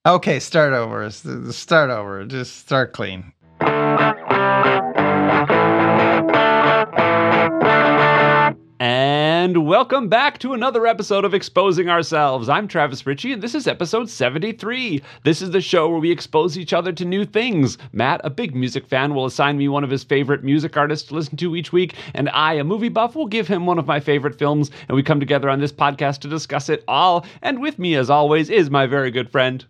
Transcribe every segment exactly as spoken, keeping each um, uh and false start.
Okay, start over. S- Start over. Just start clean. And welcome back to another episode of Exposing Ourselves. I'm Travis Ritchie, and this is episode seventy-three. This is the show where we expose each other to new things. Matt, a big music fan, will assign me one of his favorite music artists to listen to each week, and I, a movie buff, will give him one of my favorite films, and we come together on this podcast to discuss it all. And with me, as always, is my very good friend,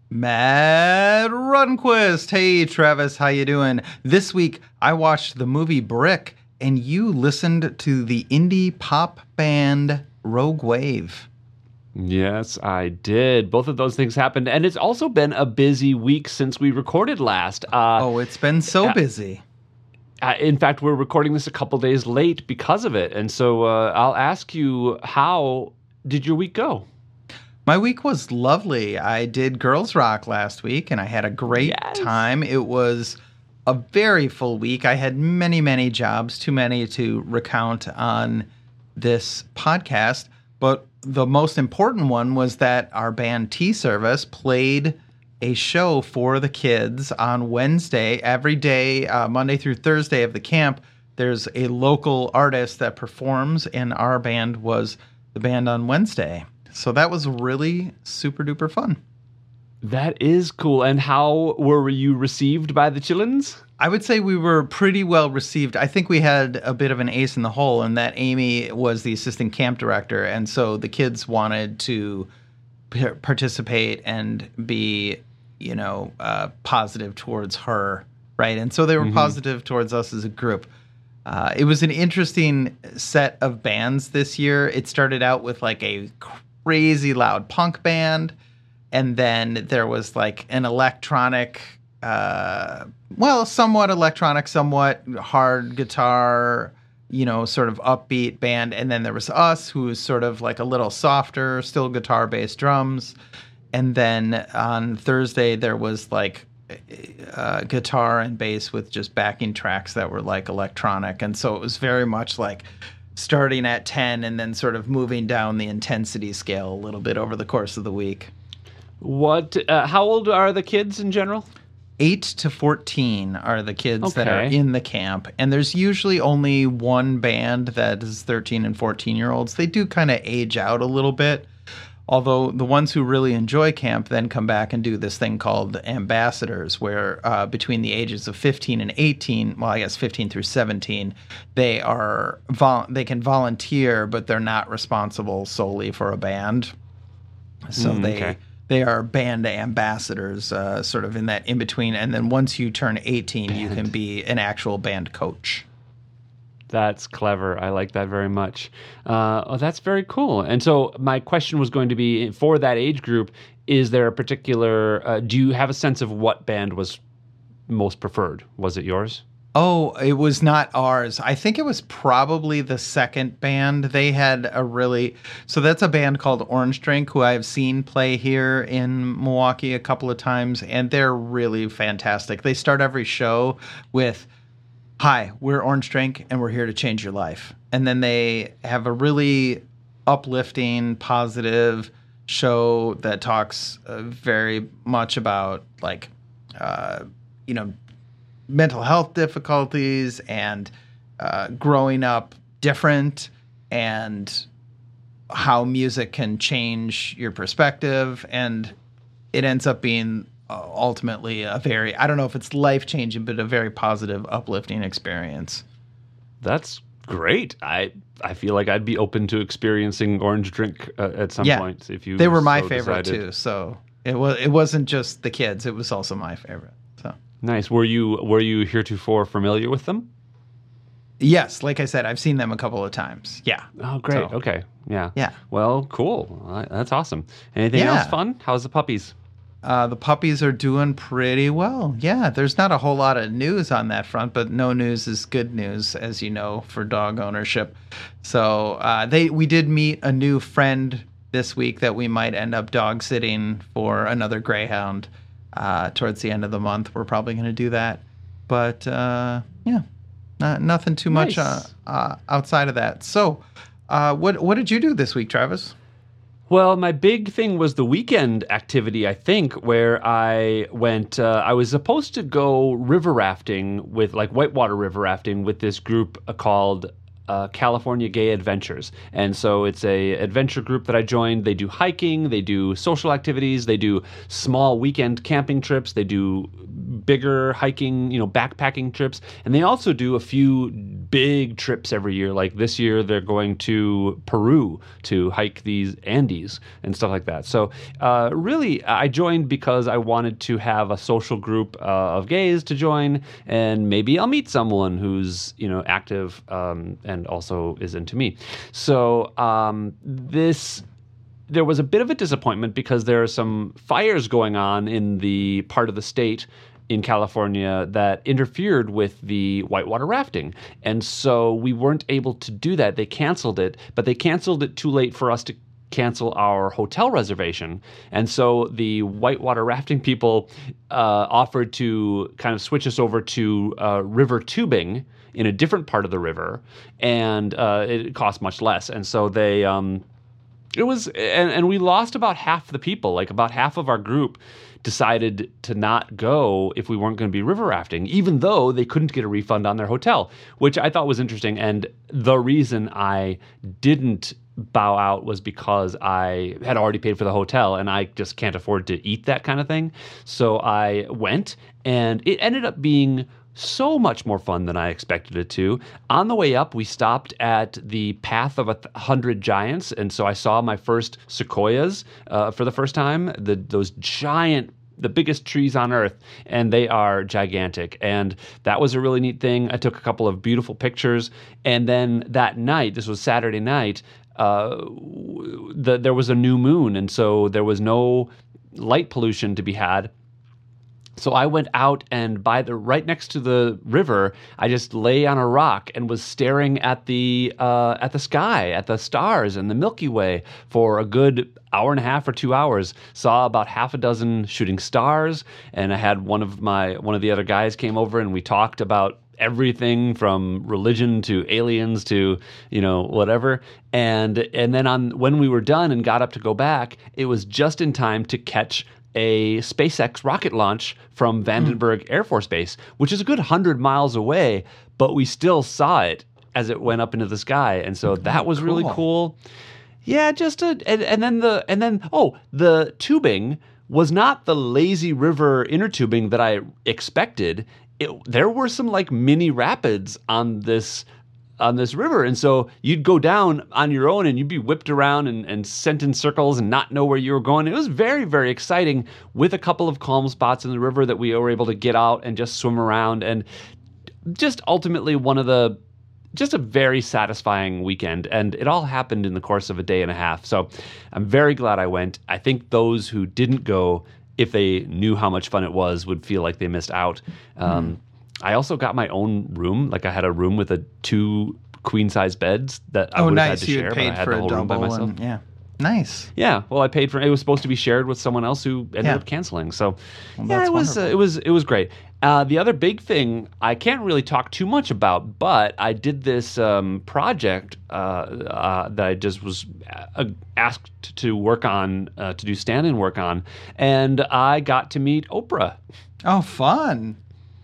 Matt Runquist. Hey, Travis, how you doing? This week, I watched the movie Brick, and you listened to the indie pop band Rogue Wave. Yes, I did. Both of those things happened, and it's also been a busy week since we recorded last. Uh, oh, it's been so uh, busy. Uh, in fact, we're recording this a couple days late because of it, and so uh, I'll ask you, how did your week go? My week was lovely. I did Girls Rock last week, and I had a great Yes. time. It was a very full week. I had many, many jobs, too many to recount on this podcast. But the most important one was that our band T-Service played a show for the kids on Wednesday. Every day, uh, Monday through Thursday of the camp, there's a local artist that performs, and our band was the band on Wednesday. So that was really super duper fun. That is cool. And how were you received by the Chillins? I would say we were pretty well received. I think we had a bit of an ace in the hole in that Amy was the assistant camp director. And so the kids wanted to p- participate and be, you know, uh, positive towards her. Right. And so they were mm-hmm. positive towards us as a group. Uh, it was an interesting set of bands this year. It started out with like a crazy loud punk band, and then there was like an electronic, uh, well, somewhat electronic, somewhat hard guitar, you know, sort of upbeat band, and then there was us, who was sort of like a little softer, still guitar, bass, drums, and then on Thursday there was like uh, guitar and bass with just backing tracks that were like electronic, and so it was very much like starting at ten and then sort of moving down the intensity scale a little bit over the course of the week. What? Uh, how old are the kids in general? eight to fourteen are the kids Okay. that are in the camp. And there's usually only one band that is thirteen and fourteen-year-olds. They do kind of age out a little bit. Although the ones who really enjoy camp then come back and do this thing called ambassadors, where uh, between the ages of fifteen and eighteen, well, I guess fifteen through seventeen, they are vol- they can volunteer, but they're not responsible solely for a band. So Mm, they okay. they are band ambassadors, uh, sort of in that in between. And then once you turn eighteen, you can be an actual band coach. That's clever. I like that very much. Uh, oh, that's very cool. And so my question was going to be, for that age group, is there a particular, uh, do you have a sense of what band was most preferred? Was it yours? Oh, it was not ours. I think it was probably the second band. They had a really... So that's a band called Orange Drink, who I've seen play here in Milwaukee a couple of times, and they're really fantastic. They start every show with, "Hi, we're Orange Drink, and we're here to change your life." And then they have a really uplifting, positive show that talks uh, very much about, like, uh, you know, mental health difficulties and uh, growing up different, and how music can change your perspective. And it ends up being uh, ultimately a very, I don't know if it's life-changing, but a very positive, uplifting experience. That's great. I I feel like I'd be open to experiencing Orange Drink uh, at some Yeah, point. If you They were my so favorite decided. too, so it was it wasn't just the kids, it was also my favorite. So Nice. Were you were you heretofore familiar with them? yes, like I said, I've seen them a couple of times. Yeah. Oh, great. So- Okay. Yeah. Yeah. Well, cool. Uh, That's awesome. Anything Yeah. else fun? How's the puppies? Uh, the puppies are doing pretty well. Yeah, there's not a whole lot of news on that front, but no news is good news, as you know, for dog ownership. So uh, they we did meet a new friend this week that we might end up dog sitting for another greyhound uh, towards the end of the month. We're probably going to do that. But uh, yeah, not, nothing too much uh, Nice. uh, outside of that. So uh, what what did you do this week, Travis? Well, my big thing was the weekend activity, I think, where I went, uh, I was supposed to go river rafting with, like, whitewater river rafting with this group uh, called uh, California Gay Adventures. And so it's a adventure group that I joined. They do hiking, they do social activities, they do small weekend camping trips, they do bigger hiking, you know, backpacking trips, and they also do a few big trips every year. Like this year, they're going to Peru to hike these Andes and stuff like that. So uh, really, I joined because I wanted to have a social group uh, of gays to join, and maybe I'll meet someone who's, you know, active um, and also is into me. So um, this... There was a bit of a disappointment because there are some fires going on in the part of the state in California that interfered with the whitewater rafting. And so we weren't able to do that. They canceled it, but they canceled it too late for us to cancel our hotel reservation. And so the whitewater rafting people uh, offered to kind of switch us over to uh, river tubing in a different part of the river, and uh, it cost much less. And so they... Um, It was, and, and we lost about half the people. Like about half of our group decided to not go if we weren't going to be river rafting, even though they couldn't get a refund on their hotel, which I thought was interesting. And the reason I didn't bow out was because I had already paid for the hotel and I just can't afford to eat that kind of thing. So I went, and it ended up being so much more fun than I expected it to. On the way up, we stopped at the Path of a th- Hundred Giants, and so I saw my first sequoias uh, for the first time. The those giant, the biggest trees on Earth, and they are gigantic. And that was a really neat thing. I took a couple of beautiful pictures, and then that night, this was Saturday night, uh, the, there was a new moon, and so there was no light pollution to be had. So I went out, and by the right next to the river, I just lay on a rock and was staring at the uh, at the sky, at the stars and the Milky Way for a good hour and a half or two hours. Saw about half a dozen shooting stars, and I had one of my one of the other guys came over, and we talked about everything from religion to aliens to, you know, whatever. And and then on when we were done and got up to go back, it was just in time to catch a SpaceX rocket launch from Vandenberg mm. Air Force Base, which is a good hundred miles away, but we still saw it as it went up into the sky, and so that was cool. Really cool. Yeah, just a and, and then the and then oh, the tubing was not the lazy river inner tubing that I expected. It, there were some like mini rapids on this on this river, and so you'd go down on your own and you'd be whipped around and, and sent in circles and not know where you were going. It was very, very exciting, with a couple of calm spots in the river that we were able to get out and just swim around, and just ultimately one of the just a very satisfying weekend. And it all happened in the course of a day and a half, so I'm very glad I went. I think those who didn't go, if they knew how much fun it was, would feel like they missed out. um, mm. I also got my own room. Like I had a room with a two queen size beds that I oh, would have nice. had to you share, paid but I had for the whole a room by double myself. And, yeah, nice. Yeah, well, I paid for it. It was supposed to be shared with someone else who ended yeah. up canceling. So well, yeah, it was uh, it was it was great. Uh, the other big thing I can't really talk too much about, but I did this um, project uh, uh, that I just was uh, asked to work on, uh, to do stand-in work on, and I got to meet Oprah. Oh, fun.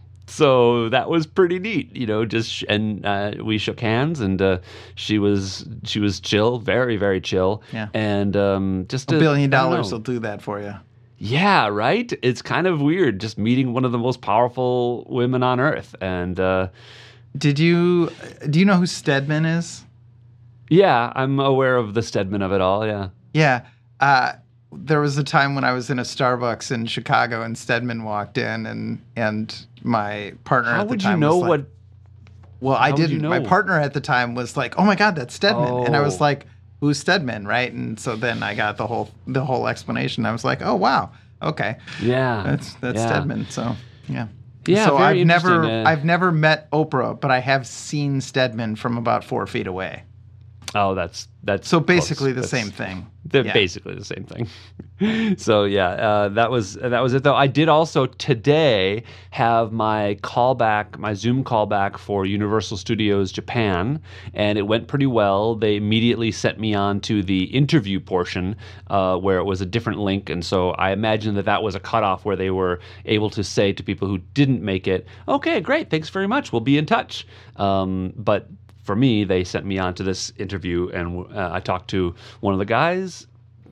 So that was pretty neat, you know. Just sh- and uh, we shook hands, and uh, she was she was chill, very very chill. Yeah. And um, just a a billion dollars will do that for you. Yeah, right. It's kind of weird just meeting one of the most powerful women on earth. And uh, did you do you know who Stedman is? Yeah, I'm aware of the Stedman of it all. Yeah. Yeah. Uh, there was a time when I was in a Starbucks in Chicago, and Stedman walked in, and and my partner How at the would time you know was like, what? Well, I How would you didn't. know? My partner at the time was like, "Oh my God, that's Stedman," Oh. and I was like, "Who's Stedman?" Right? And so then I got the whole the whole explanation. I was like, "Oh wow, okay, Yeah, that's that's yeah. Stedman." So yeah, Yeah. So very I've never interesting, uh, I've never met Oprah, but I have seen Stedman from about four feet away. Oh, that's that's So basically close. the That's- same thing. They're Yeah. basically the same thing. So yeah, uh, that was that was it. Though I did also today have my callback, my Zoom callback for Universal Studios Japan, and it went pretty well. They immediately sent me on to the interview portion, uh, where it was a different link, and so I imagine that that was a cutoff where they were able to say to people who didn't make it, "Okay, great, thanks very much. We'll be in touch." Um, but for me, they sent me on to this interview, and uh, I talked to one of the guys,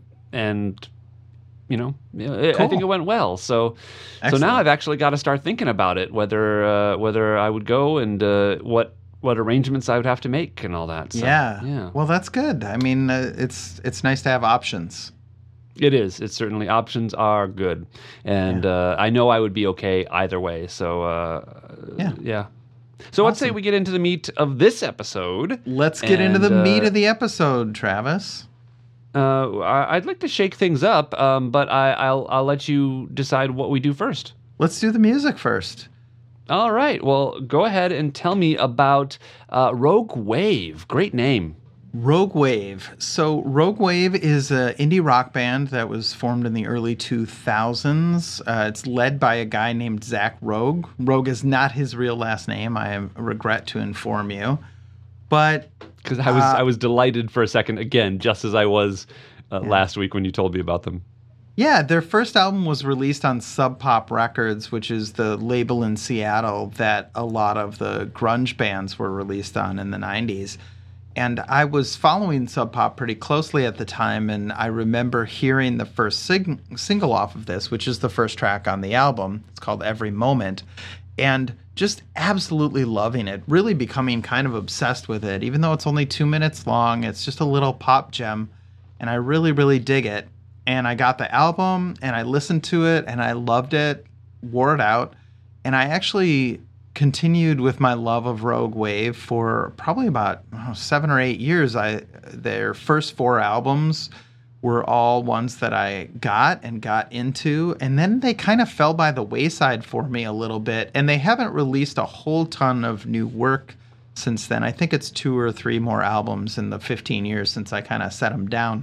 and you know, I Cool. think it went well. So, Excellent. so now I've actually got to start thinking about it, whether uh, whether I would go and uh, what what arrangements I would have to make and all that. So, yeah. yeah. Well, that's good. I mean, uh, it's it's nice to have options. It is. It's certainly options are good, and Yeah. uh, I know I would be okay either way. So, uh, Yeah. yeah. So let's say Awesome. we get into the meat of this episode. Let's get into the And, meat uh, of the episode, Travis. Uh, I- I'd like to shake things up, um, but I, I'll I'll let you decide what we do first. Let's do the music first. All right. Well, go ahead and tell me about uh, Rogue Wave. Great name. Rogue Wave. So Rogue Wave is an indie rock band that was formed in the early two thousands. Uh, it's led by a guy named Zach Rogue. Rogue is not his real last name, I am- regret to inform you. But Because I was Uh, I was delighted for a second again, just as I was uh, last week when you told me about them. yeah, their first album was released on Sub Pop Records, which is the label in Seattle that a lot of the grunge bands were released on in the nineties. And I was following Sub Pop pretty closely at the time, and I remember hearing the first sing- single off of this, which is the first track on the album. It's called Every Moment. And just absolutely loving it, really becoming kind of obsessed with it. Even though it's only two minutes long, it's just a little pop gem, and I really, really dig it. And I got the album, and I listened to it, and I loved it, wore it out, and I actually continued with my love of Rogue Wave for probably about oh, seven or eight years. I their first four albums were all ones that I got and got into, and then they kind of fell by the wayside for me a little bit, and they haven't released a whole ton of new work since then. I think it's two or three more albums in the fifteen years since I kind of set them down.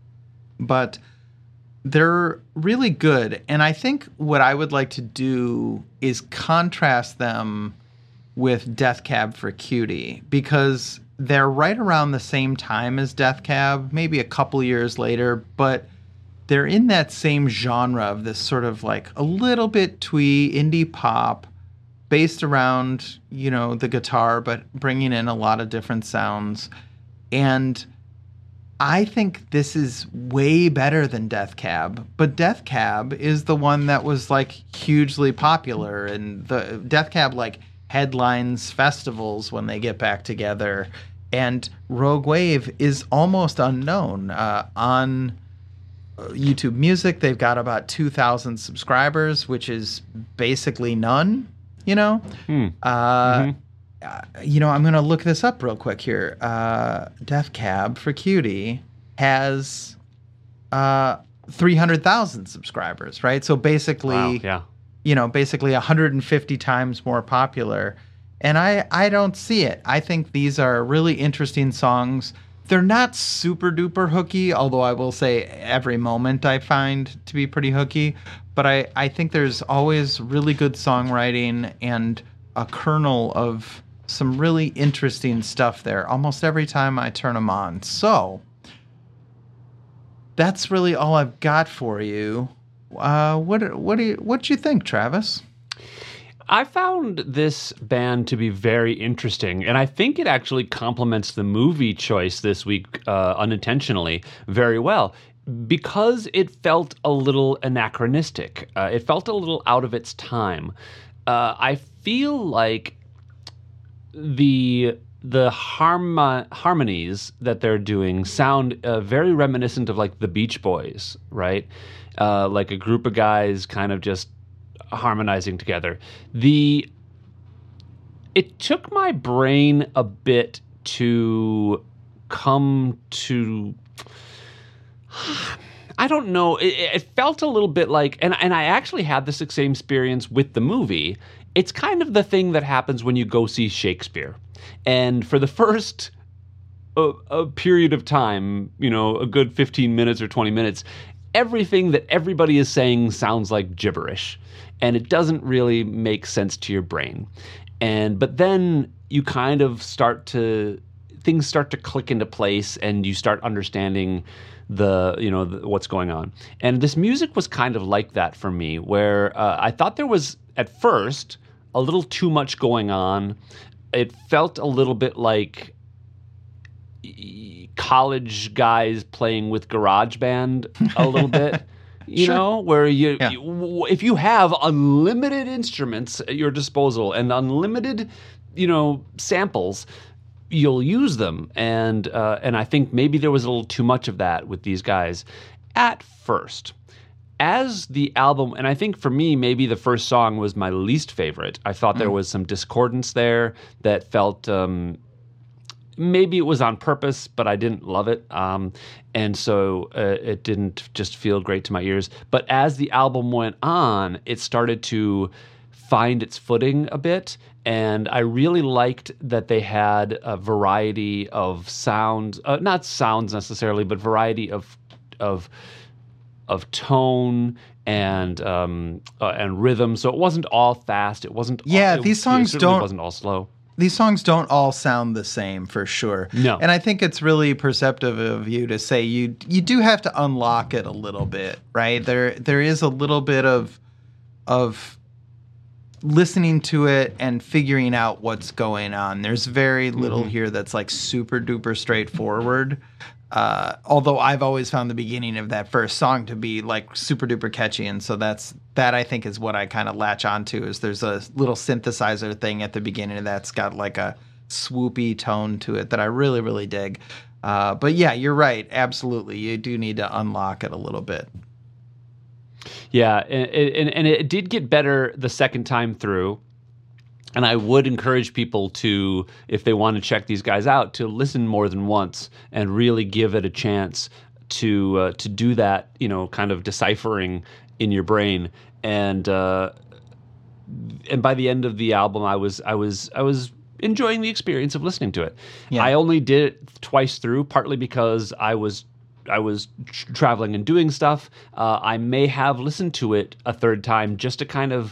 But they're really good, and I think what I would like to do is contrast them with Death Cab for Cutie, because they're right around the same time as Death Cab, maybe a couple years later, but they're in that same genre of this sort of like a little bit twee indie pop based around, you know, the guitar, but bringing in a lot of different sounds. And I think this is way better than Death Cab, but Death Cab is the one that was like hugely popular, and the Death Cab like headlines festivals when they get back together, and Rogue Wave is almost unknown. Uh, on YouTube Music, they've got about two thousand subscribers, which is basically none, you know? Hmm. Uh, Mhm. uh, you know, I'm going to look this up real quick here. Uh, Death Cab for Cutie has uh, three hundred thousand subscribers, right? So basically, Wow. Yeah. you know, basically one hundred fifty times more popular. And I, I don't see it. I think these are really interesting songs. They're not super duper hooky, although I will say Every Moment I find to be pretty hooky. But I, I think there's always really good songwriting and a kernel of some really interesting stuff there almost every time I turn them on. So that's really all I've got for you. Uh, what what do you what do you think, Travis? I found this band to be very interesting, and I think it actually complements the movie choice this week uh, unintentionally very well, because it felt a little anachronistic. Uh, it felt a little out of its time. Uh, I feel like the the harmo- harmonies that they're doing sound uh, very reminiscent of like the Beach Boys, right? Uh, like a group of guys kind of just harmonizing together. The it took my brain a bit to come to I don't know. It, it felt a little bit like, and and I actually had this same experience with the movie. It's kind of the thing that happens when you go see Shakespeare, and for the first a, a period of time, you know, a good fifteen minutes or twenty minutes, everything that everybody is saying sounds like gibberish, and it doesn't really make sense to your brain. And but then you kind of start to things start to click into place, and you start understanding the you know the, what's going on. And this music was kind of like that for me, where uh, I thought there was at first a little too much going on. It felt a little bit like college guys playing with GarageBand a little bit, you sure. know, where you, yeah. you, if you have unlimited instruments at your disposal and unlimited, you know, samples, you'll use them. And, uh, and I think maybe there was a little too much of that with these guys at first. As the album, and I think for me, maybe the first song was my least favorite. I thought mm. there was some discordance there that felt, um, maybe it was on purpose, but I didn't love it. Um, and so uh, it didn't just feel great to my ears. But as the album went on, it started to find its footing a bit. And I really liked that they had a variety of sounds, uh, not sounds necessarily, but variety of of of tone and um, uh, and rhythm. So it wasn't all fast. It wasn't. Yeah, all, these it, songs it don't. wasn't all slow. These songs don't all sound the same, for sure. No. And I think it's really perceptive of you to say you you do have to unlock it a little bit, right? There there is a little bit of of listening to it and figuring out what's going on. There's very little mm-hmm. here that's like super duper straightforward. Uh, although I've always found the beginning of that first song to be like super duper catchy, and so that's that I think is what I kind of latch onto. Is there's a little synthesizer thing at the beginning that's got like a swoopy tone to it that I really really dig. Uh, but yeah, you're right. Absolutely, you do need to unlock it a little bit. Yeah, and, and, and it did get better the second time through. And I would encourage people to, if they want to check these guys out, to listen more than once and really give it a chance to uh, to do that, you know, kind of deciphering in your brain. And uh, and by the end of the album, I was I was I was enjoying the experience of listening to it. Yeah. I only did it twice through, partly because I was. I was tr- traveling and doing stuff. Uh, I may have listened to it a third time just to kind of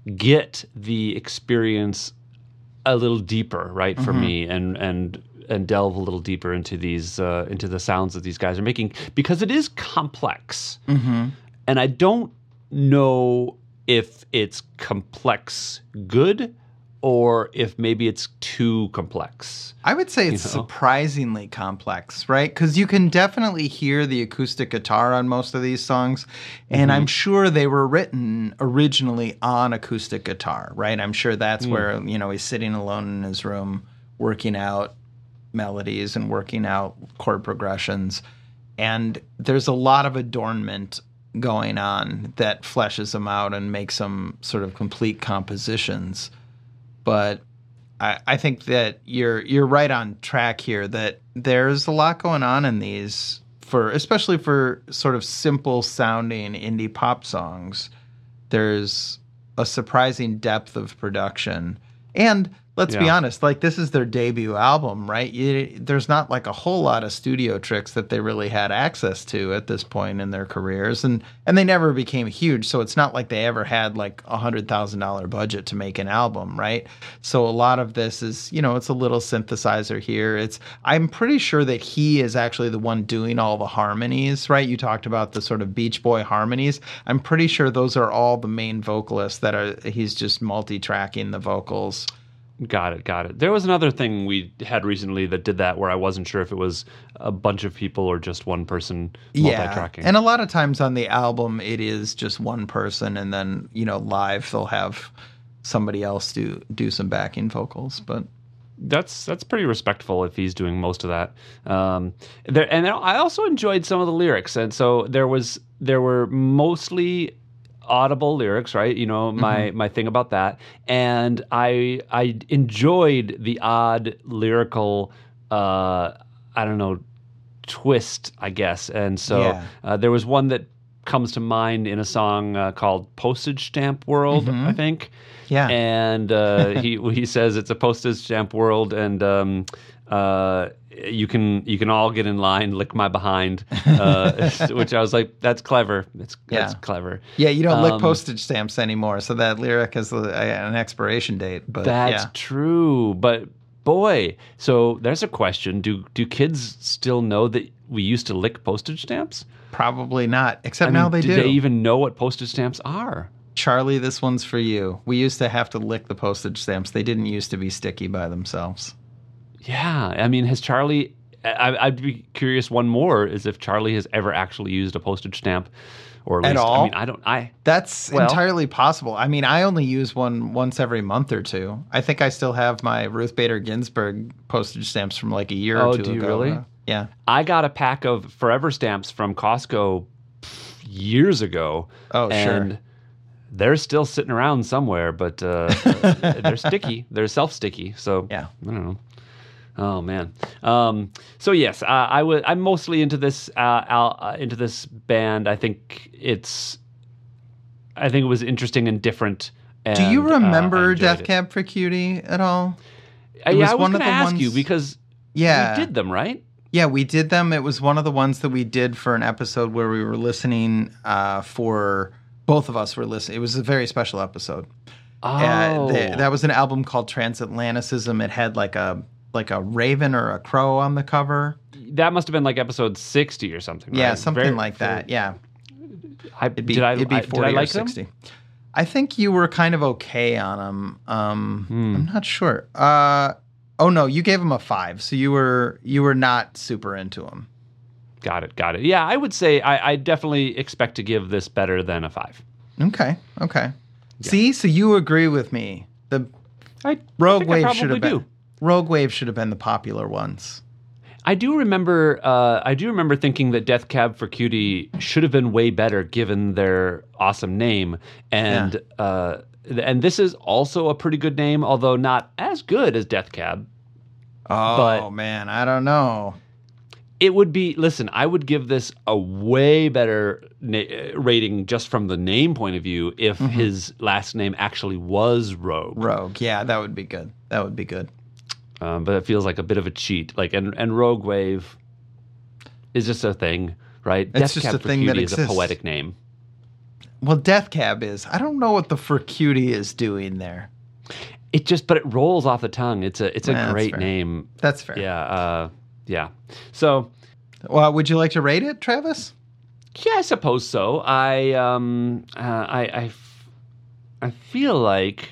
get the experience a little deeper, right, for mm-hmm. me, and and and delve a little deeper into these uh, into the sounds that these guys are making, because it is complex, mm-hmm. and I don't know if it's complex good or if maybe it's too complex. I would say it's you know? surprisingly complex, right? Because you can definitely hear the acoustic guitar on most of these songs, and mm-hmm. I'm sure they were written originally on acoustic guitar, right? I'm sure that's mm. where, you know, he's sitting alone in his room working out melodies and working out chord progressions, and there's a lot of adornment going on that fleshes them out and makes them sort of complete compositions. But I, I think that you're you're right on track here, that there's a lot going on in these, for especially for sort of simple sounding indie pop songs. There's a surprising depth of production. And let's yeah. be honest, like this is their debut album, right? You, there's not like a whole lot of studio tricks that they really had access to at this point in their careers, and and they never became huge, so it's not like they ever had like a hundred thousand dollar budget to make an album, right? So a lot of this is, you know, it's a little synthesizer here. It's I'm pretty sure that he is actually the one doing all the harmonies, right? You talked about the sort of Beach Boy harmonies. I'm pretty sure those are all the main vocalists that are. He's just multi-tracking the vocals. Got it, got it. There was another thing we had recently that did that, where I wasn't sure if it was a bunch of people or just one person multi-tracking. Yeah, and a lot of times on the album, it is just one person, and then, you know, live they'll have somebody else do do some backing vocals. But that's that's pretty respectful if he's doing most of that. Um, there, and I also enjoyed some of the lyrics, and so there was there were mostly audible lyrics, right? You know, my mm-hmm. my thing about that. And I I enjoyed the odd lyrical uh I don't know twist, I guess. And so yeah. uh, there was one that comes to mind in a song uh, called Postage Stamp World, mm-hmm. I think. Yeah. And uh, he he says it's a postage stamp world, and um Uh, you can you can all get in line, lick my behind, uh, which I was like, that's clever. That's that's Yeah. clever. Yeah, you don't lick Um, postage stamps anymore, so that lyric has a- an expiration date. But That's yeah. true. But boy, so there's a question: Do do kids still know that we used to lick postage stamps? Probably not. Except I now mean, they do do. they even know what postage stamps are? Charlie, this one's for you. We used to have to lick the postage stamps. They didn't used to be sticky by themselves. Yeah, I mean, has Charlie? I, I'd be curious. One more is if Charlie has ever actually used a postage stamp, or at, At least, all? I mean, I don't. I That's Well- entirely possible. I mean, I only use one once every month or two. I think I still have my Ruth Bader Ginsburg postage stamps from like a year Oh, or two do you ago. really? Yeah. I got a pack of Forever stamps from Costco pff, years ago. Oh, and sure. they're still sitting around somewhere, but uh, they're sticky. They're self-sticky. So Yeah. I don't know. Oh man. Um, so yes, uh, I would. I'm mostly into this. Uh, al- uh, into this band. I think it's. I think it was interesting and different. And, Do you uh, I remember enjoyed Death it. Cab for Cutie at all? Uh, It yeah, was I was one going of to the ask ones- you because Yeah. we did them, right? Yeah, we did them. It was one of the ones that we did for an episode where we were listening uh, for both of us were listening. It was a very special episode. Oh, Uh, the, that was an album called Transatlanticism. It had like a like a raven or a crow on the cover. that must have been like episode sixty or something. Yeah, right? something Very- like that. Yeah, I, it'd be did I, it'd be I- did forty I like or them? sixty. I think you were kind of okay on them. Um, Hmm. I'm not sure. Uh, oh no, you gave them a five, so you were you were not super into them. Got it. Got it. Yeah, I would say I, I definitely expect to give this better than a five. Okay, okay. See, so you agree with me. The I Rogue think I Wave probably should have been do. Rogue Wave should have been the popular ones. I do remember. Uh, I do remember thinking that Death Cab for Cutie should have been way better given their awesome name, and uh, th- and this is also a pretty good name, although not as good as Death Cab. Oh But- man, I don't know. It would be. Listen, I would give this a way better na- uh, rating just from the name point of view if his last name actually was Rogue. Rogue, yeah, that would be good. That would be good. Um, but it feels like a bit of a cheat. Like and and Rogue Wave is just a thing, right? It's Death just Cab a for thing that Cutie is a exists. poetic name. Well, Death Cab is. I don't know what the for cutie is doing there. It just, but it rolls off the tongue. It's a it's a Yeah, that's great fair. name. That's fair. Yeah, uh, yeah. So Well, would you like to rate it, Travis? yeah, I suppose so. I um uh, I I f- I feel like.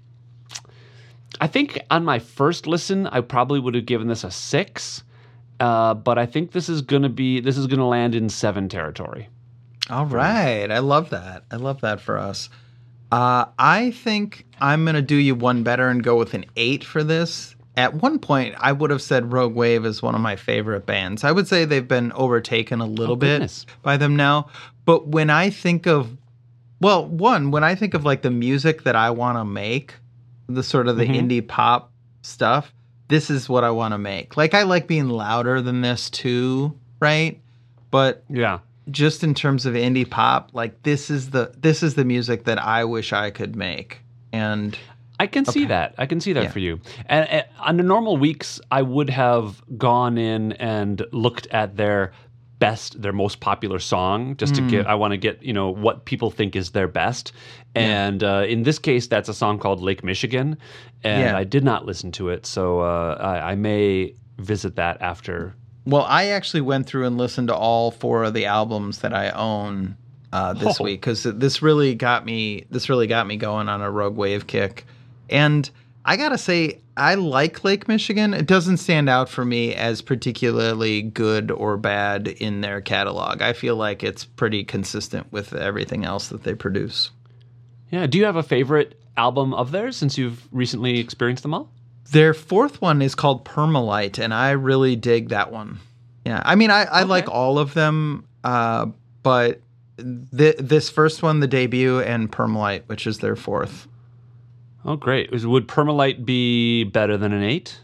I think on my first listen, I probably would have given this a six, uh, but I think this is gonna be this is gonna land in seven territory. All right. I love that. I love that for us. Uh, I think I'm going to do you one better and go with an eight for this. At one point, I would have said Rogue Wave is one of my favorite bands. I would say they've been overtaken a little Oh, bit goodness. by them now. But when I think of, well, one, when I think of like the music that I want to make, the sort of the Mhm. indie pop stuff, this is what I want to make. Like, I like being louder than this too, right? But Yeah. just in terms of indie pop, like this is the this is the music that I wish I could make. And I can see Okay. that. I can see that Yeah. for you. And, and on the normal weeks, I would have gone in and looked at their best, their most popular song, just to Mm. get. I want to get you know what people think is their best. And uh, in this case, that's a song called Lake Michigan, and Yeah. I did not listen to it, so uh, I, I may visit that after. well, I actually went through and listened to all four of the albums that I own uh, this Oh. week because this really got me. This really got me going on a Rogue Wave kick. And I gotta say, I like Lake Michigan. It doesn't stand out for me as particularly good or bad in their catalog. I feel like it's pretty consistent with everything else that they produce. Yeah. Do you have a favorite album of theirs since you've recently experienced them all? Their fourth one is called Permalite, and I really dig that one. Yeah, I mean, I, I Okay. like all of them, uh, but th- this first one, the debut, and Permalite, which is their fourth. Oh, great. Is- Would Permalite be better than an eight?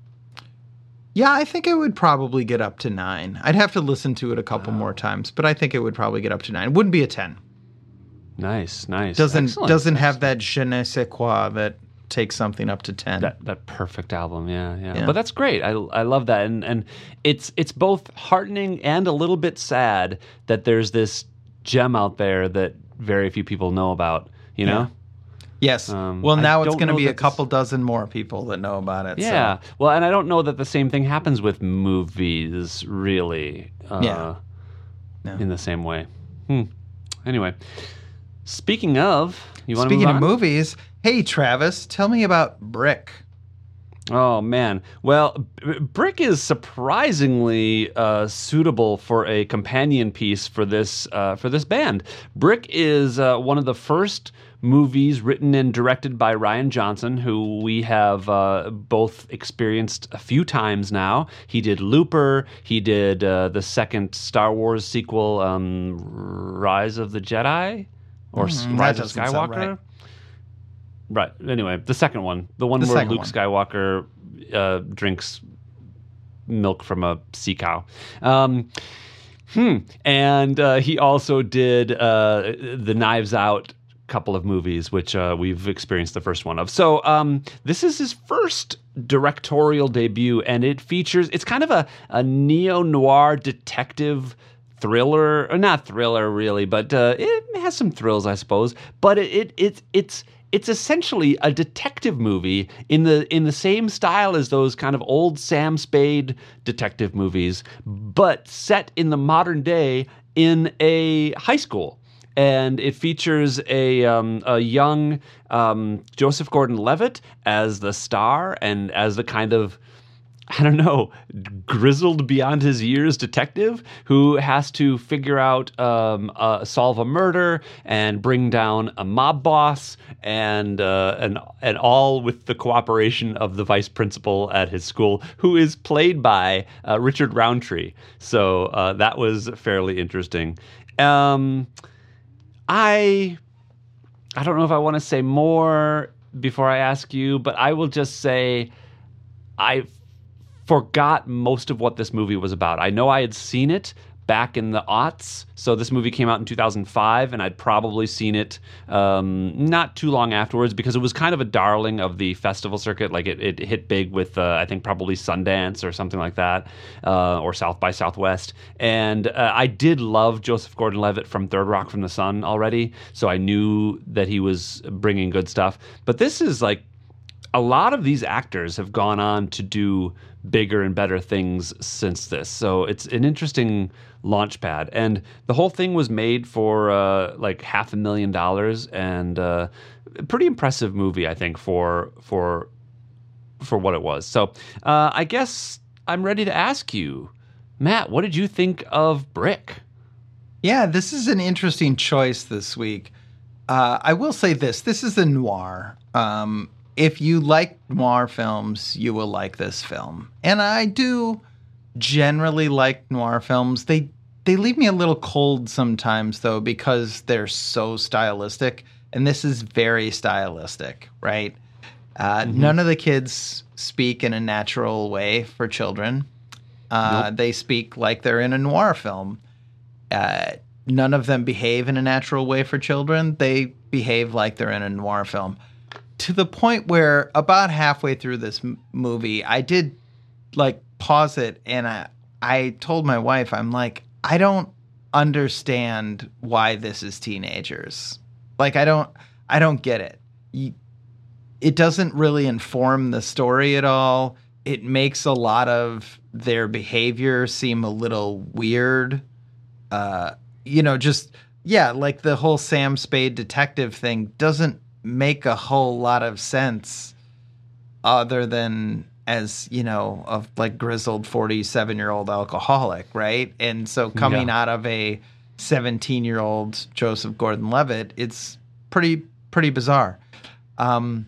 Yeah, I think it would probably get up to nine. I'd have to listen to it a couple more times, but I think it would probably get up to nine. It wouldn't be a ten. Nice, nice. Doesn't Excellent. doesn't have that je ne sais quoi that take something up to ten. That that perfect album, yeah, yeah, Yeah. But that's great. I I love that, and and it's it's both heartening and a little bit sad that there's this gem out there that very few people know about. You know. Yeah. Yes. Um, well, I now it's don't going to know be that a this- couple dozen more people that know about it. Yeah. So. Well, and I don't know that the same thing happens with movies, really. Uh, Yeah. Yeah. In the same way. Hmm. Anyway, speaking of, you want to Speaking move of on? movies, hey Travis, tell me about Brick. Oh man. Well, B- Brick is surprisingly uh, suitable for a companion piece for this uh, for this band. Brick is uh, one of the first movies written and directed by Rian Johnson, who we have uh, both experienced a few times now. He did Looper. He did uh, the second Star Wars sequel, um, Rise of the Jedi, or s Mm, that Rise of doesn't sound Skywalker. right. Right. Anyway, the second one, the one The where second Luke one. Skywalker uh, drinks milk from a sea cow. Um, hmm. And uh, he also did uh, the Knives Out couple of movies, which uh, we've experienced the first one of. So um, this is his first directorial debut, and it features. It's kind of a, a neo noir detective thriller, or not thriller really, but uh, it has some thrills, I suppose. But it, it, it it's it's essentially a detective movie in the in the same style as those kind of old Sam Spade detective movies, but set in the modern day in a high school. And it features a um, a young um, Joseph Gordon-Levitt as the star and as the kind of, I don't know, grizzled beyond his years detective who has to figure out, um, uh, solve a murder and bring down a mob boss, and uh, and and all with the cooperation of the vice principal at his school, who is played by uh, Richard Roundtree. So uh, that was fairly interesting. Um, I I don't know if I want to say more before I ask you, but I will just say I forgot most of what this movie was about. I know I had seen it back in the aughts. So this movie came out in two thousand five, and I'd probably seen it um, not too long afterwards because it was kind of a darling of the festival circuit. Like it, it hit big with, uh, I think, probably Sundance or something like that, uh, or South by Southwest. And uh, I did love Joseph Gordon-Levitt from Third Rock from the Sun already, so I knew that he was bringing good stuff. But this is like, a lot of these actors have gone on to do bigger and better things since this. So it's an interesting launch pad. And the whole thing was made for uh, like half a million dollars, and uh, a pretty impressive movie, I think, for for for what it was. So uh, I guess I'm ready to ask you, Matt, what did you think of Brick? Yeah, this is an interesting choice this week. Uh, I will say this. This is a noir. Um, if you like noir films, you will like this film. And I do generally like noir films. They they leave me a little cold sometimes, though, because they're so stylistic. And this is very stylistic, right? Uh, Mm-hmm. None of the kids speak in a natural way for children. Uh, Nope. They speak like they're in a noir film. Uh, none of them behave in a natural way for children. They behave like they're in a noir film. To the point where about halfway through this m- movie, I did like pause it, and I, I told my wife, I'm like, I don't understand why this is teenagers. Like, I don't, I don't get it. You, it doesn't really inform the story at all. It makes a lot of their behavior seem a little weird. Uh, you know, just, yeah, like the whole Sam Spade detective thing doesn't make a whole lot of sense other than as, you know, a like grizzled forty-seven year old alcoholic, right? And so coming Yeah. out of a seventeen year old Joseph Gordon-Levitt, it's pretty, pretty bizarre. Um,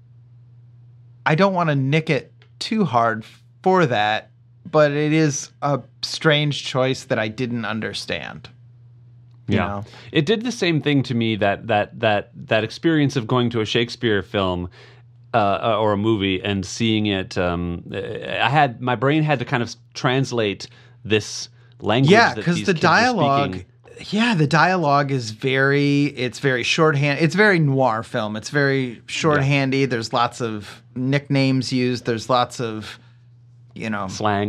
I don't want to nick it too hard for that, but it is a strange choice that I didn't understand. You Yeah, know? It did the same thing to me, that that that that experience of going to a Shakespeare film uh, or a movie and seeing it. Um, I had my brain had to kind of translate this language. Yeah, that because these the kids were dialogue, speaking. Yeah, the dialogue is very, it's very shorthand. It's very noir film. It's very shorthandy. Yeah. There's lots of nicknames used. There's lots of, you know, slang,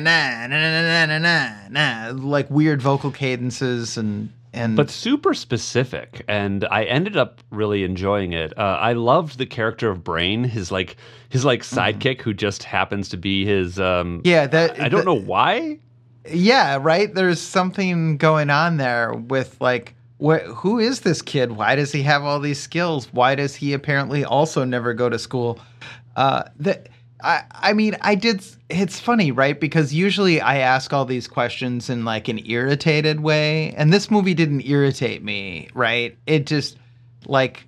like weird vocal cadences and, and. But super specific. And I ended up really enjoying it. Uh, I loved the character of Brain, his like, his like sidekick mm. who just happens to be his, um, yeah, that, I, I don't the, know why. Yeah, right? There's something going on there with, like, wh- who is this kid? Why does he have all these skills? Why does he apparently also never go to school? Uh, that I, I mean, I did. It's funny, right? Because usually I ask all these questions in, like, an irritated way. And this movie didn't irritate me, right? It just, like,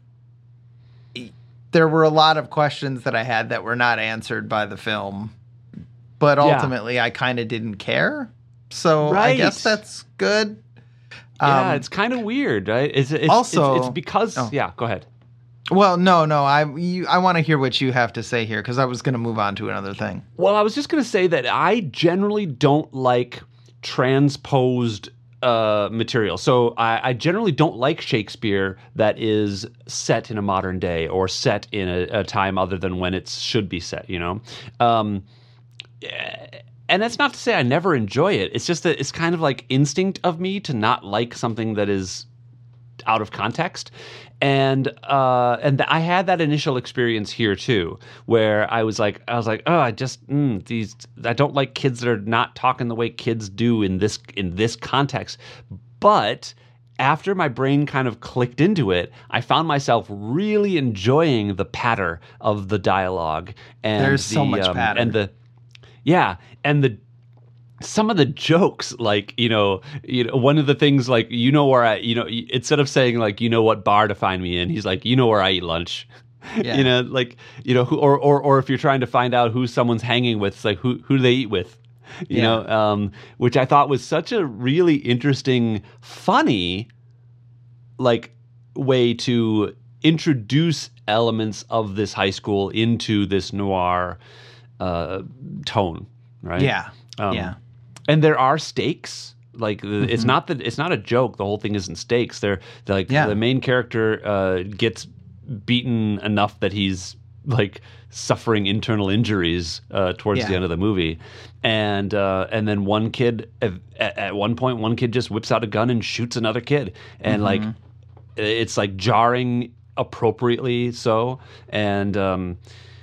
there were a lot of questions that I had that were not answered by the film. But ultimately, yeah. I kind of didn't care. So right. I guess that's good. Yeah, um, it's kind of weird, right? It's, it's also it's, it's because oh. yeah. Go ahead. Well, no, no. I you, I want to hear what you have to say here because I was going to move on to another thing. Well, I was just going to say that I generally don't like transposed uh, material. So I, I generally don't like Shakespeare that is set in a modern day or set in a, a time other than when it should be set. You know. Um, And that's not to say I never enjoy it. It's just that it's kind of like instinct of me to not like something that is out of context. And uh, and I had that initial experience here too, where I was like, I was like, oh, I just mm, these I don't like kids that are not talking the way kids do in this in this context. But after my brain kind of clicked into it, I found myself really enjoying the patter of the dialogue and there's the, so much um, patter and the. Yeah, and the some of the jokes, like you know, you know, one of the things, like you know where I, you know, instead of saying like you know what bar to find me in, he's like you know where I eat lunch, yeah. you know, like you know, who, or or or if you're trying to find out who someone's hanging with, it's like who who do they eat with, you yeah. know, um, which I thought was such a really interesting, funny, like way to introduce elements of this high school into this noir. Uh, tone, right? Yeah, um, yeah. And there are stakes. Like mm-hmm. it's not that it's not a joke. The whole thing isn't stakes. They're, they're like yeah. the main character uh, gets beaten enough that he's like suffering internal injuries uh, towards yeah. the end of the movie, and uh, and then one kid at, at one point one kid just whips out a gun and shoots another kid, and mm-hmm. like it's like jarring appropriately so, and. Um,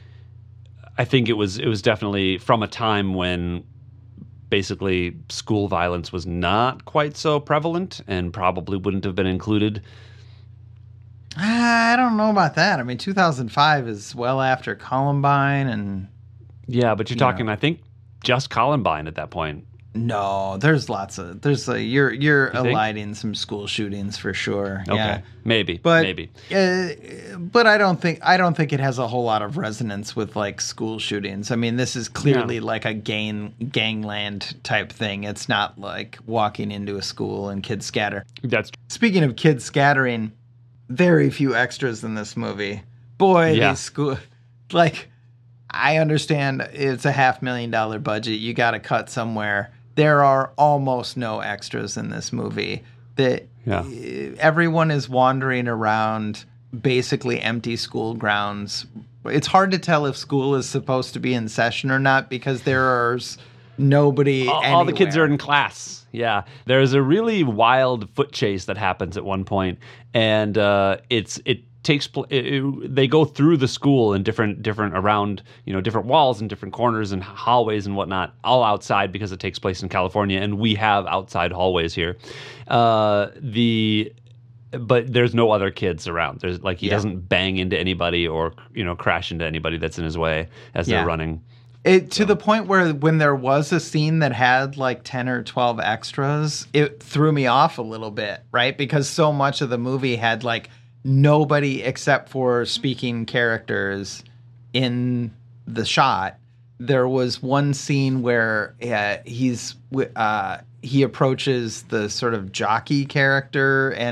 I think it was it was definitely from a time when basically school violence was not quite so prevalent and probably wouldn't have been included. I don't know about that. I mean, two thousand five is well after Columbine and... Yeah, but you're you talking, know. I think, just Columbine at that point. No, there's lots of there's a you're you're you eliding some school shootings for sure. Okay, yeah. maybe, but maybe. Uh, but I don't think I don't think it has a whole lot of resonance with like school shootings. I mean, this is clearly yeah. like a gang gangland type thing. It's not like walking into a school and kids scatter. That's speaking of kids scattering. Very few extras in this movie. Boy, yeah. these school like I understand it's a half million dollar budget. You got to cut somewhere. There are almost no extras in this movie. That yeah. everyone is wandering around basically empty school grounds. It's hard to tell if school is supposed to be in session or not because there's nobody all, all the kids are in class. Yeah. There's a really wild foot chase that happens at one point, and uh, it's it takes pl- it, it, they go through the school in different different around you know different walls and different corners and hallways and whatnot, all outside because it takes place in California and we have outside hallways here. Uh, the but there's no other kids around. There's like he yeah. doesn't bang into anybody or you know crash into anybody that's in his way as yeah. they're running. It to so. the point where when there was a scene that had like ten or twelve extras, it threw me off a little bit, right? Because so much of the movie had like nobody except for speaking characters in the shot. There was one scene where uh, he's uh, he approaches the sort of jockey character, and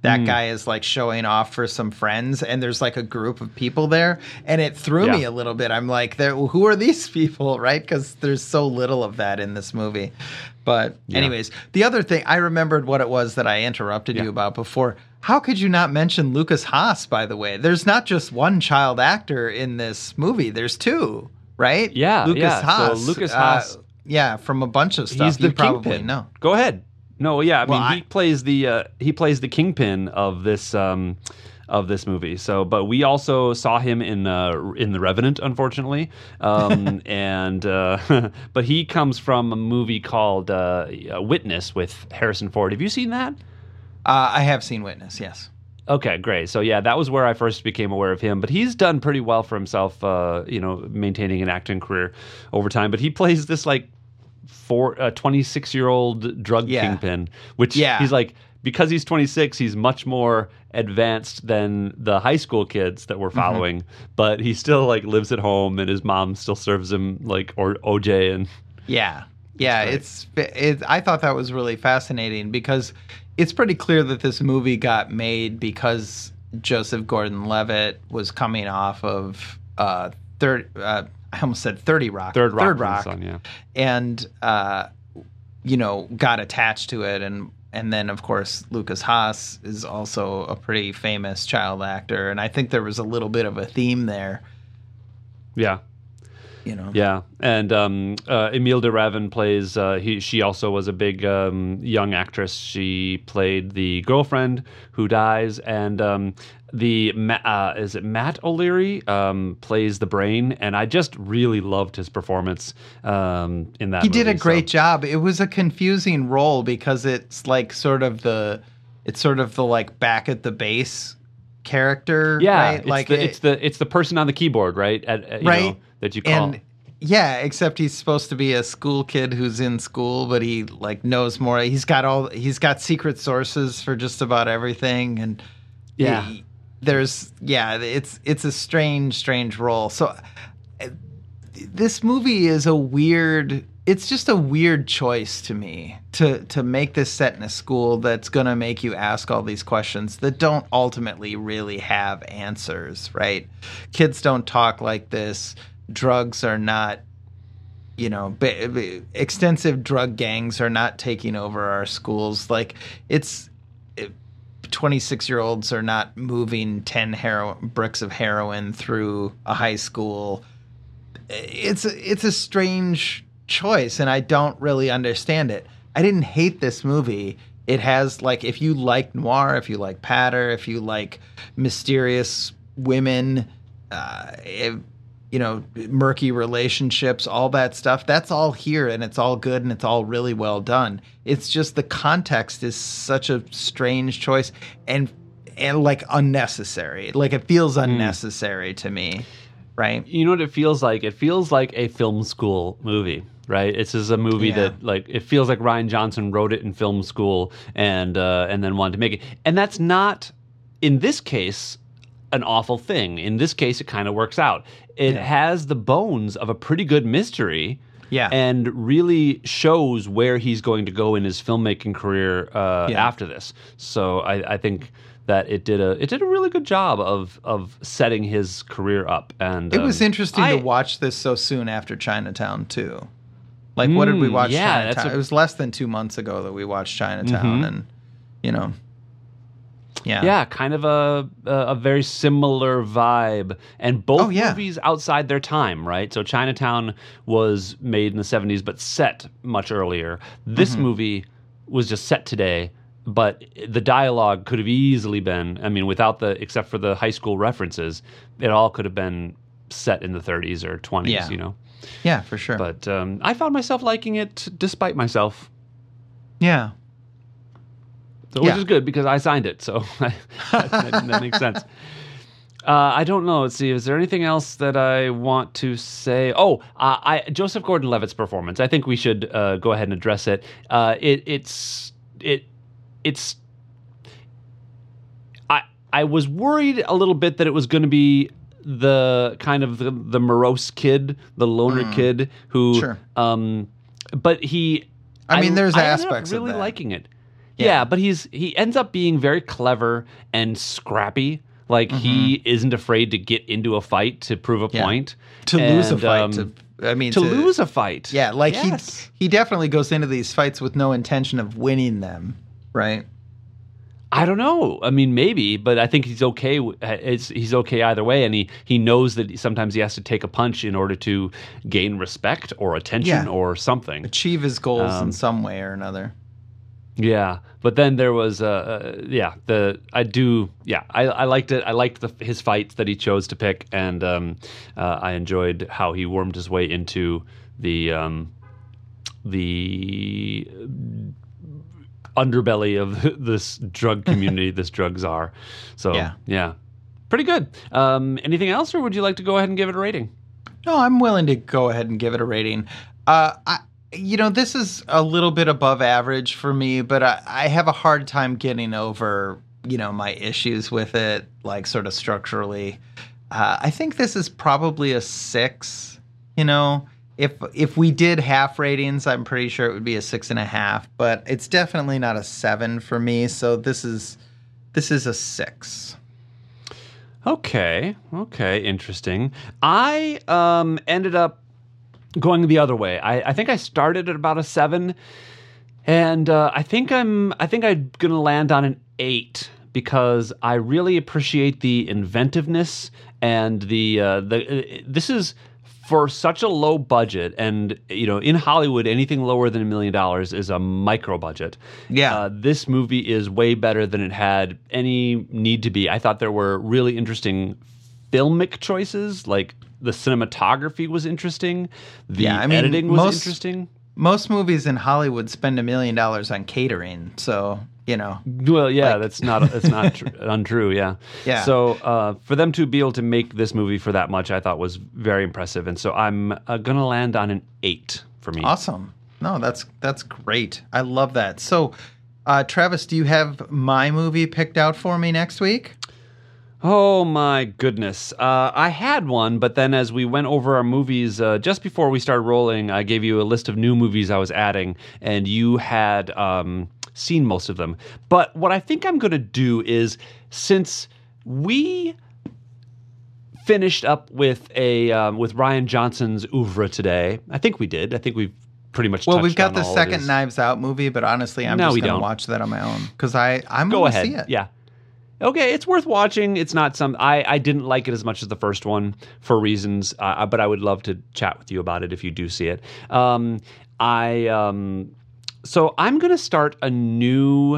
that mm. guy is like showing off for some friends, and there's like a group of people there, and it threw yeah. me a little bit. I'm like, who are these people, right? Because there's so little of that in this movie. But yeah. anyways, the other thing, I remembered what it was that I interrupted yeah. you about before. How could you not mention Lucas Haas, by the way? There's not just one child actor in this movie. There's two, right? Yeah, Lucas yeah. Haas. So Lucas Haas. Uh, yeah, from a bunch of stuff. He's the you probably kingpin. know. Go ahead. No, yeah, I well, mean, I, he plays the uh, he plays the kingpin of this um, of this movie. So, but we also saw him in uh, in The Revenant, unfortunately, um, and uh, but he comes from a movie called uh, Witness with Harrison Ford. Have you seen that? Uh, I have seen Witness. Yes. Okay, great. So yeah, that was where I first became aware of him. But he's done pretty well for himself, uh, you know, maintaining an acting career over time. But he plays this like. For a twenty-six-year-old drug yeah. kingpin, which yeah. he's like, because he's twenty-six, he's much more advanced than the high school kids that we're following. Mm-hmm. But he still like lives at home, and his mom still serves him like or O J and yeah, yeah. It's it. I thought that was really fascinating because it's pretty clear that this movie got made because Joseph Gordon-Levitt was coming off of uh, third. Uh, I almost said thirty Rock. Third Rock. Third Rock. Son, yeah. And, uh, you know, got attached to it. And, and then, of course, Lucas Haas is also a pretty famous child actor. And I think there was a little bit of a theme there. Yeah. You know. Yeah. And um, uh, Emile de Ravin plays, uh, he, she also was a big um, young actress. She played the girlfriend who dies. And um, the, uh, is it Matt O'Leary um, plays the brain. And I just really loved his performance um, in that He movie, did a great so. job. It was a confusing role because it's like sort of the, it's sort of the like back at the base character. Yeah. Right? It's, like the, it, it's the, it's the person on the keyboard, right? At, at, you right. know, that you call. And, yeah, except he's supposed to be a school kid who's in school, but he like knows more. He's got all he's got secret sources for just about everything, and yeah, he, there's yeah, it's it's a strange, strange role. So uh, this movie is a weird. It's just a weird choice to me to to make this set in a school that's going to make you ask all these questions that don't ultimately really have answers. Right? Kids don't talk like this. Drugs are not, you know, ba- ba- extensive drug gangs are not taking over our schools. Like it's twenty-six-year-olds are not moving ten hero- bricks of heroin through a high school. It's a, it's a strange choice, and I don't really understand it. I didn't hate this movie. It has, like, if you like noir, if you like patter, if you like mysterious women, uh, if, you know, murky relationships, all that stuff, that's all here, and it's all good, and it's all really well done. It's just the context is such a strange choice and and like unnecessary. Like it feels unnecessary mm. to me, right? You know what it feels like? It feels like a film school movie, right? It's just a movie yeah. that, like, it feels like Rian Johnson wrote it in film school and uh, and then wanted to make it. And that's not, in this case, an awful thing. In this case, it kind of works out. It yeah. has the bones of a pretty good mystery, yeah, and really shows where he's going to go in his filmmaking career uh, yeah. after this. So I, I think that it did a it did a really good job of of setting his career up. And it was um, interesting I, to watch this so soon after Chinatown too. Like, what did we watch? Yeah, Chinatown. a, it was less than two months ago that we watched Chinatown, mm-hmm. and you know. Yeah, yeah, kind of a a very similar vibe, and both oh, yeah. movies outside their time, right? So Chinatown was made in the seventies, but set much earlier. This mm-hmm. movie was just set today, but the dialogue could have easily been, I mean, without the, except for the high school references, it all could have been set in the thirties or twenties, yeah. you know? Yeah, for sure. But um, I found myself liking it despite myself. Yeah. So, which yeah. is good because I signed it, so that, that, that makes sense. Uh, I don't know. Let's see. Is there anything else that I want to say? Oh, uh, I Joseph Gordon-Levitt's performance. I think we should uh, go ahead and address it. Uh, it it's it it's. I I was worried a little bit that it was going to be the kind of the, the morose kid, the loner mm. kid who. Sure. Um, but he. I mean, I, there's I aspects ended up really of that. liking it. Yeah. Yeah. but he's he ends up being very clever and scrappy. Like he isn't afraid to get into a fight to prove a Yeah. point. To lose a And, fight. um, to, I mean, to lose a fight. Yeah, like Yes. he he definitely goes into these fights with no intention of winning them, right? I don't know. I mean, maybe, but I think he's okay. w- It's, he's okay either way, and he, he knows that sometimes he has to take a punch in order to gain respect or attention Yeah. or something. Achieve his goals Um, in some way or another. Yeah, but then there was, uh, uh, yeah, the I do, yeah, I, I liked it. I liked the, his fights that he chose to pick, and um, uh, I enjoyed how he wormed his way into the um, the underbelly of this drug community, this drug czar. So Yeah. yeah, pretty good. Um, anything else, or would you like to go ahead and give it a rating? No, I'm willing to go ahead and give it a rating. Uh, I, you know, this is a little bit above average for me, but I, I have a hard time getting over, you know, my issues with it, like sort of structurally. Uh, I think this is probably a six. You know, if if we did half ratings, I'm pretty sure it would be a six and a half, but it's definitely not a seven for me. So this is this is a six. Okay, okay, interesting. I um, ended up going the other way. I, I think I started at about a seven, and uh, I think I'm I think I'm gonna land on an eight because I really appreciate the inventiveness and the uh, the. Uh, this is for such a low budget, and you know, in Hollywood, anything lower than a million dollars is a micro budget. Yeah. Uh, this movie is way better than it had any need to be. I thought there were really interesting filmic choices, like the cinematography was interesting, the Yeah, I mean, editing was most- interesting. Most movies in Hollywood spend a million dollars on catering, so you know. Well, yeah, Like- that's not that's not tr- untrue. Yeah, Yeah. So uh, for them to be able to make this movie for that much, I thought was very impressive, and so I'm uh, gonna land on an eight for me. Awesome. No, that's that's great. I love that. So, uh, Travis, do you have my movie picked out for me next week? Oh my goodness. Uh, I had one, but then as we went over our movies, uh, just before we started rolling, I gave you a list of new movies I was adding, and you had um, seen most of them. But what I think I'm going to do is, since we finished up with a um, with Ryan Johnson's oeuvre today, I think we did. I think we've pretty much Well, touched we've got on the all of second his- Knives Out movie, but honestly, I'm No, just we going to don't. watch that on my own because I I'm Go going ahead. to see it. Yeah. Okay, it's worth watching. It's not some. I, I didn't like it as much as the first one for reasons, uh, but I would love to chat with you about it if you do see it. Um, I um, so I'm going to start a new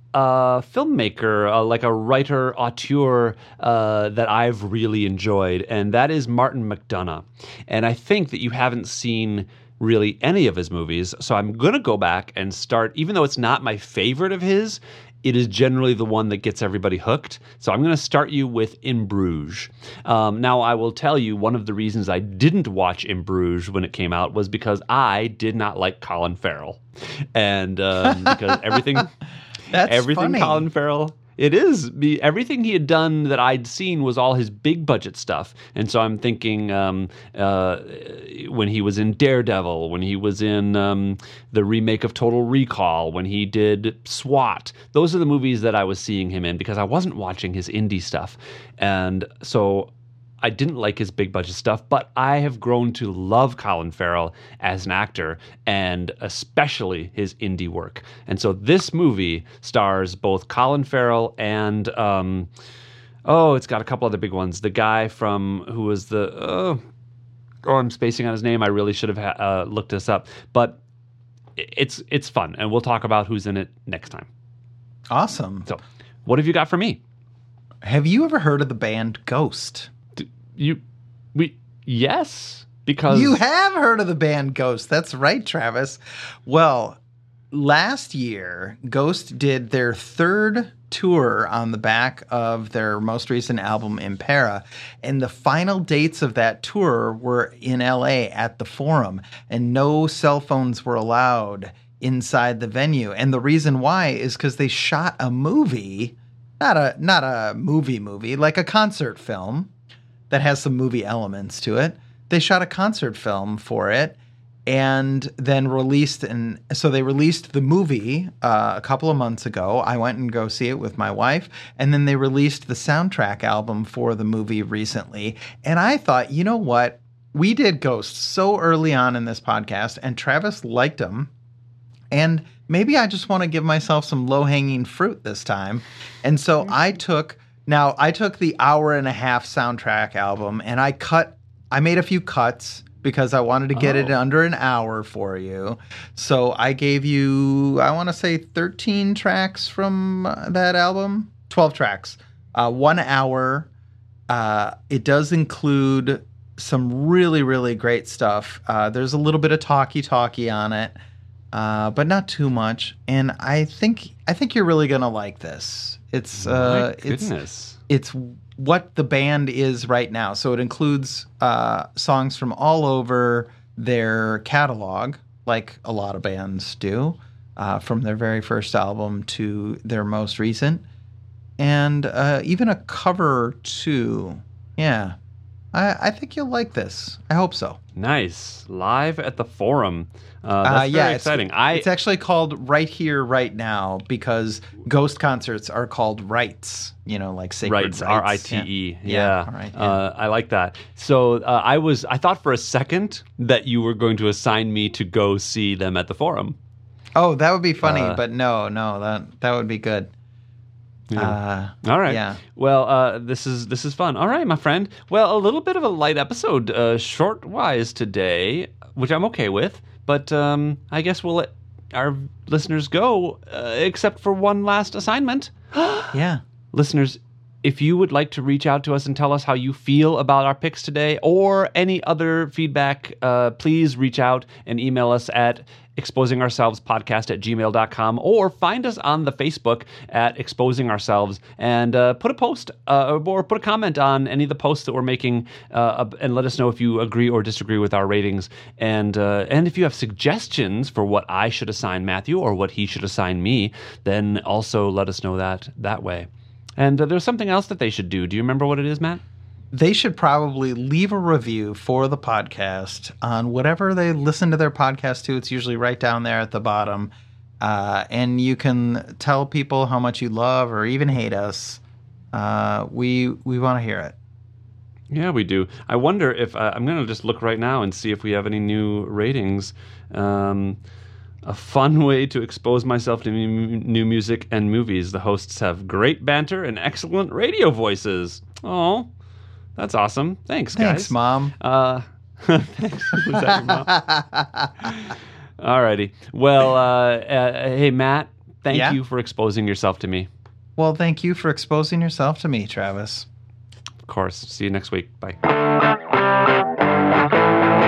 uh, filmmaker, uh, like a writer auteur uh, that I've really enjoyed, and that is Martin McDonagh. And I think that you haven't seen really any of his movies, so I'm going to go back and start, even though it's not my favorite of his, it is generally the one that gets everybody hooked. So I'm going to start you with In Bruges. Um, now, I will tell you, one of the reasons I didn't watch In Bruges when it came out was because I did not like Colin Farrell. And um, because everything... That's everything funny. Colin Farrell. It is. Be- Everything he had done that I'd seen was all his big budget stuff. And so I'm thinking um, uh, when he was in Daredevil, when he was in um, the remake of Total Recall, when he did SWAT, those are the movies that I was seeing him in because I wasn't watching his indie stuff. And so I didn't like his big budget stuff, but I have grown to love Colin Farrell as an actor and especially his indie work. And so this movie stars both Colin Farrell and, um, oh, it's got a couple other big ones. The guy from, who was the, oh, oh I'm spacing on his name. I really should have ha- uh, looked this up. But it's it's fun, and we'll talk about who's in it next time. Awesome. So what have you got for me? Have you ever heard of the band Ghost? You, we, yes, because You have heard of the band Ghost. That's right, Travis. Well, last year, Ghost did their third tour on the back of their most recent album, Impera. And the final dates of that tour were in L A at the Forum. And no cell phones were allowed inside the venue. And the reason why is because they shot a movie, not a not a movie movie, like a concert film that has some movie elements to it. They shot a concert film for it, and then released, and so they released the movie uh, a couple of months ago. I went and go see it with my wife, and then they released the soundtrack album for the movie recently. And I thought, you know what? We did Ghost so early on in this podcast, and Travis liked them. And maybe I just want to give myself some low-hanging fruit this time. And so I took, now I took the hour and a half soundtrack album, and I cut, I made a few cuts because I wanted to get oh. it under an hour for you. So I gave you, I want to say thirteen tracks from uh, that album, twelve tracks, uh, one hour. Uh, it does include some really, really great stuff. Uh, there's a little bit of talkie-talkie on it. Uh, but not too much, and I think I think you're really gonna like this. It's uh, My goodness. it's it's what the band is right now. So it includes uh, songs from all over their catalog, like a lot of bands do, uh, from their very first album to their most recent, and uh, even a cover or two. Yeah, I, I think you'll like this. I hope so. Nice. Live at the Forum. Uh, that's uh, very yeah, exciting. It's, I, it's actually called Right Here, Right Now, because Ghost concerts are called rites, you know, like sacred rites. R I T E. Yeah. yeah. yeah. Right, yeah. Uh, I like that. So uh, I was, I thought for a second that you were going to assign me to go see them at the Forum. Oh, that would be funny, uh, but no, no, that that would be good. Yeah. Uh, All right. Yeah. Well, uh, this is this is fun. All right, my friend. Well, a little bit of a light episode, uh, short wise today, which I'm okay with. But um, I guess we'll let our listeners go, uh, except for one last assignment. Yeah. Listeners, if you would like to reach out to us and tell us how you feel about our picks today or any other feedback, uh, please reach out and email us at exposing ourselves podcast at gmail dot com or find us on the Facebook at Exposing Ourselves and uh, put a post uh, or put a comment on any of the posts that we're making uh, and let us know if you agree or disagree with our ratings. And uh, and if you have suggestions for what I should assign Matthew or what he should assign me, then also let us know that that way. And uh, there's something else that they should do. Do you remember what it is, Matt? They should probably leave a review for the podcast on whatever they listen to their podcast to. It's usually right down there at the bottom. Uh, and you can tell people how much you love or even hate us. Uh, we we want to hear it. Yeah, we do. I wonder if uh, I'm going to just look right now and see if we have any new ratings. Um, a fun way to expose myself to m- new music and movies. The hosts have great banter and excellent radio voices. Oh, that's awesome. Thanks, guys. Thanks, Mom. Uh, thanks. Was that your mom? Alrighty. Well, uh, uh, hey, Matt, thank Yeah? you for exposing yourself to me. Well, thank you for exposing yourself to me, Travis. Of course. See you next week. Bye.